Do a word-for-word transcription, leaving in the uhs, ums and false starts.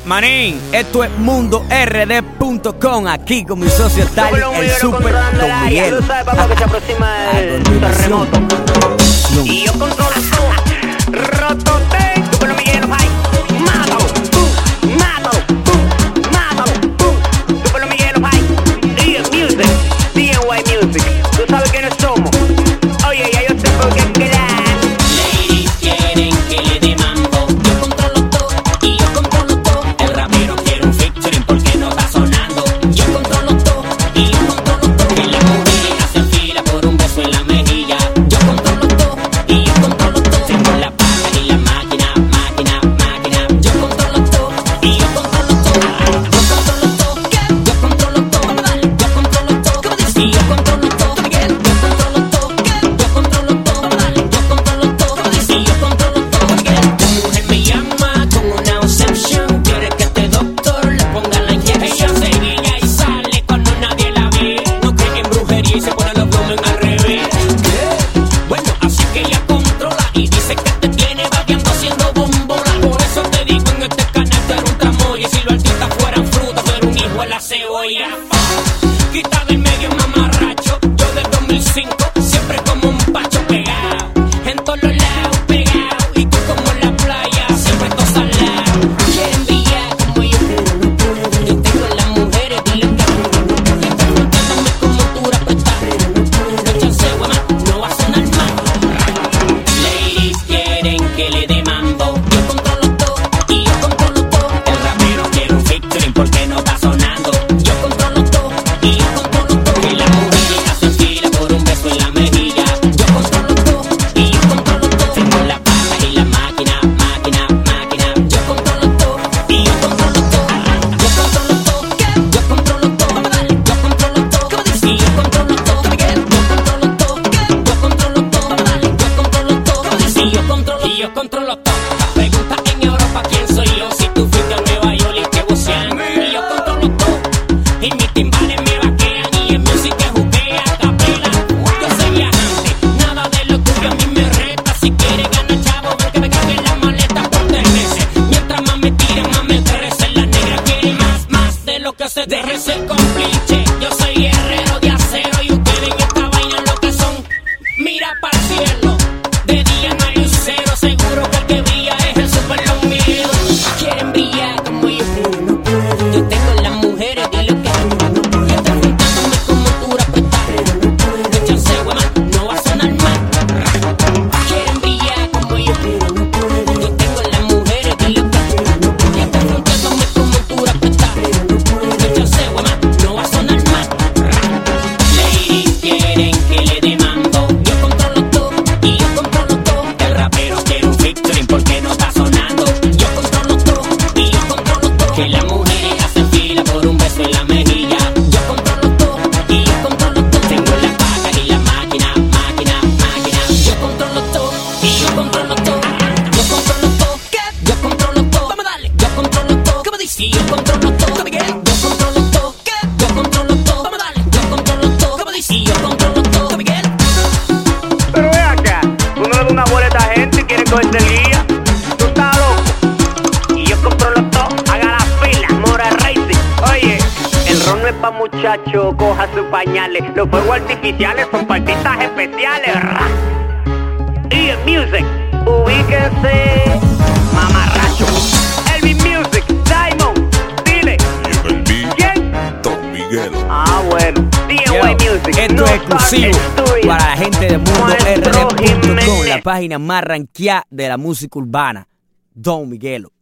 Manín, esto es mundo R D punto com, aquí con mi socio tal, el super Don Miguel. Tú sabes, papá, que se aproxima el terremoto. Y yo controlo todo. Rotote, tú con los Miguel, bye. Mátalo, tú, mátalo, tú, mátalo, tú. Tú con los Miguel, bye. D N Music, D N Y Music. Tú sabes quiénes somos. Oye, ya yo sé por qué quedar. Ladies quieren que le dé mambo. Yo controlo todo y yo controlo todo. El rapero quiere un featuring porque no está sonando. Yo controlo todo y yo controlo todo. Que las mujeres hacen fila por un beso en la mejilla. Yo controlo todo y yo controlo todo. Tengo la paga y la máquina, máquina, máquina. Yo controlo todo y yo controlo todo. Yo controlo todo, yo controlo todo. Vamos a darle. Yo controlo todo, ¿cómo dice? Y yo controlo todo. Yo controlo todo, yo controlo todo. Vamos a darle. Yo controlo todo, ¿cómo dice? Y yo controlo todo. La mujer me llama con una obsesión. Quiere que este doctor le ponga la inyección. Se guilla y sale cuando nadie la ve. No cree en brujería y se pone los volumen al revés. Bueno, así que ella controla y dice que te tiene babeando haciendo bombola. Por eso te digo en este canal tú eres un tramoya. Y si los artistas fueran frutas, tú eres un hijo de la cebolla. Quita del medio mamarracho. Yo del dos mil cinco siempre como un pacho pegado. En todos los lados pegado. Y tú como en la playa siempre todo salado. Quieren brillar como yo, pero no puedo. Yo tengo las mujeres, dile que no. Y están juntándome como dura pesta, pero no puedo. No chanceo más, no va a sonar más. Ladies quieren que le dé mambo. Yo controlo todo y yo controlo todo. El rapero quiere un featuring porque no está sonando. Yo controlo todo y yo controlo todo. Que las mujeres hacen fila por un beso en la mejilla. Yo controlo todo y yo controlo todo. Tengo la paga y la máquina, máquina, máquina. Yo controlo todo y yo controlo todo. Yo controlo todo, yo controlo todo. Vamos a darle. Yo controlo todo, ¿cómo dice? Y yo controlo todo, Miguel. Yo controlo todo, yo controlo todo. Vamos a darle. Yo controlo todo, ¿cómo dice? Y yo controlo y yo controlo todo. Pregunta en Europa quién soy yo. Si tú fuiste a Nueva York y te bucean. Y yo controlo todo. Y mis timbales me vaquean. Y en música juguea a capela. Yo soy viajante, nada de lo tuyo a mí me reta. Si quieres ganar chavo, ven que me carguen la maleta por tres meses. Mientras más me tiran, más me crecen. Las negras quieren más, más de lo que se deje ser cómplice. Yo soy guerrero de acero y ustedes en esta vaina lo que son. Mira para el cielo, de día no hay lucero. Seguro que el que brilla es el super Don Miguel. Quieren brillar como yo, pero no puedo. Yo tengo las mujeres y lo que no puedo. Y están juntándome como dura pesta, pero no puedo. No chanceo más, no va a sonar más. Quieren brillar como yo, pero no puedo. Yo tengo las mujeres y lo que no puedo. Y están juntándome como dura pesta, pero no puedo. No chanceo más, no va a sonar más. Ladies quieren que le dé mambo. Yo controlo todo y yo controlo todo. El rapero quiere un featuring porque no está sonando. Yo controlo todo y yo controlo todo. Que las mujeres hacen fila por un beso en la mejilla. Yo controlo todo y yo controlo todo. Tengo la paga y la máquina, máquina, máquina. Yo controlo todo y yo controlo todo. Yo controlo todo, yo controlo todo. Vamos a darle. Yo controlo todo, ¿cómo dice? Y yo controlo todo, Miguel. Yo controlo todo, yo controlo todo. Vamos a darle. Yo controlo todo, ¿cómo dice? Y yo controlo todo, Miguel. Pero ve acá, tú no le das una boleta a gente y quieres cogerse el guía. Tú estás loco. Y yo controlo todo, haga la fila, Mora Racing. Oye, el ron no es pa' muchachos, coja sus pañales. Los fuegos artificiales son para artistas especiales. Ra. D N Music, ubíquese, mamarracho. Elvis Music, Diamond, dile. ¿Quién? Don Miguel. Ah, bueno. D N Y Yo, Music. esto No es exclusivo Star Story. para la gente de mundo R D Maestro punto com, Jiménez. la página más ranqueada de la música urbana. Don Miguelo.